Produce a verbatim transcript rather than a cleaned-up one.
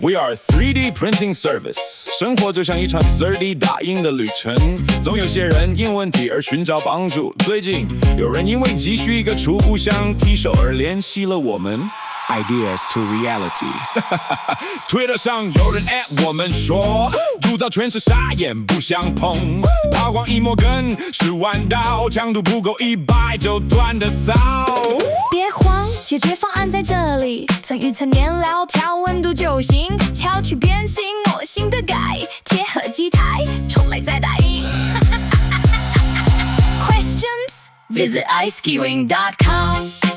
We are a three D printing service， 生活就像一场 三 D 打印的旅程，总有些人因问题而寻找帮助。最近，有人因为急需一个初步相提手而联系了我们。Ideas to reality 推特上有人 at 我们说，铸造全是傻眼不相碰，抛光一抹根十万刀，强度不够一百就断的骚。 别慌，解决方案在这里，层与层粘料调温度就行，敲去变形，模型的改，贴合机台，重来再打印。Questions? Visit ice skiing dot com